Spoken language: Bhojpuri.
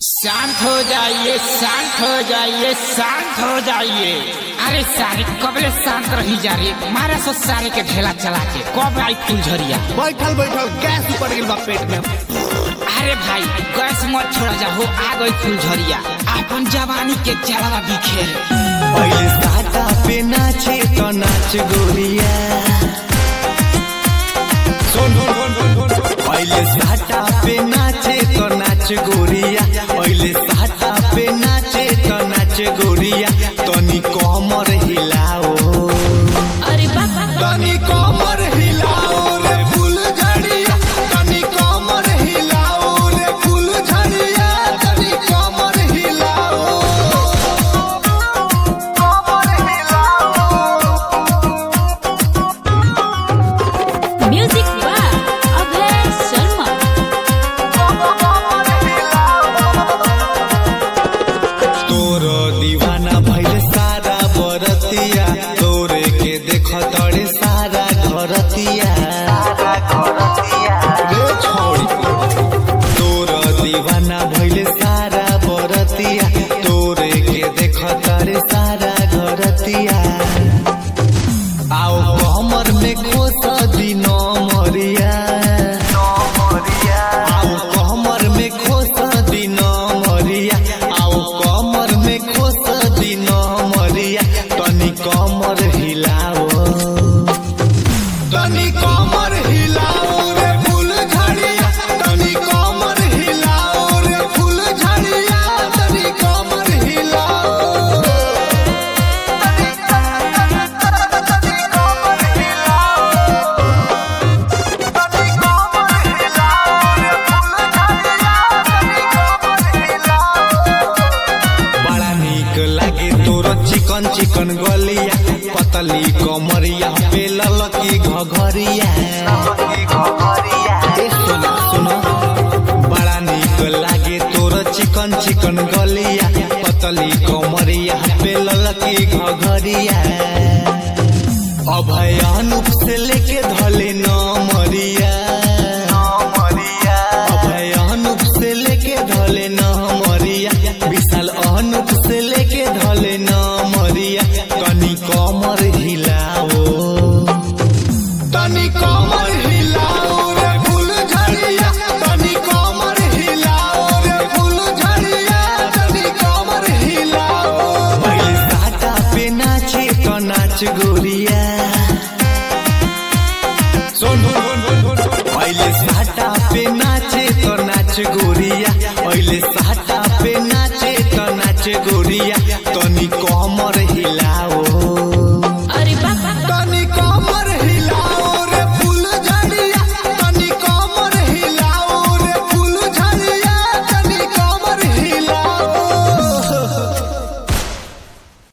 शांत हो जाइए, शांत हो जाइए, शांत हो जाइए। अरे सारे कबले शांत रही जा रही, मारा सो सारे के ढेला चला के कब आई फुलझरिया। बैठल बैठल गैस ऊपर गिर बा पेट में। अरे भाई गैस मत छोड़ा जाओ, आ गई फुलझरिया, अपन जवानी के जलवा बिखेर। पहले साटा पे नाचे तो नाच गोरिया, पहले साटा पे नाचे तो नाच गोरिया, पहले साटा पे नाचे तो नाच गोरिया। तनी कमर हिलाओ, अरे बाबा तनी कमर हिलाओ रे फुलझड़िया, तनी कमर हिलाओ रे फुलझड़िया, तनी कमर हिलाओ, कमर हिलाओ। Music by Abhay Sharma. तोर दीवाना भइल सारा बरतिया, तोरे के देख तड़े सारा घरतिया रे छोड़ी। तोर दीवाना भइल सारा बरतिया, तोरे के देख तड़े सारा घरतिया। आओ कमर में खोस दिन मरिया, आओ कमर में खोस दिन मरिया, आओ कमर में खोस दिन मरिया। तनी कमर हिलाओ, तनी कमर हिलाओ रे फुलझड़िया, तनी कमर हिलाओ रे फुलझड़िया, तनी कमर हिलाओ, तनी कमर हिलाओ, तनी कमर हिलाओ रे फुलझड़िया, तनी कमर हिलाओ। बड़ा नीक लागे तोर चिकन चिकन गलिया, पतली कमरिया पे ललकी घघरिया। ए सुनो सुनो, बड़ा नीक लागे तोर चिकन चिकन गलिया, पतली कमरिया पे ललकी घघरिया। अभय अनूप से लेके धले न मरिया, अभय अनूप से लेके धले न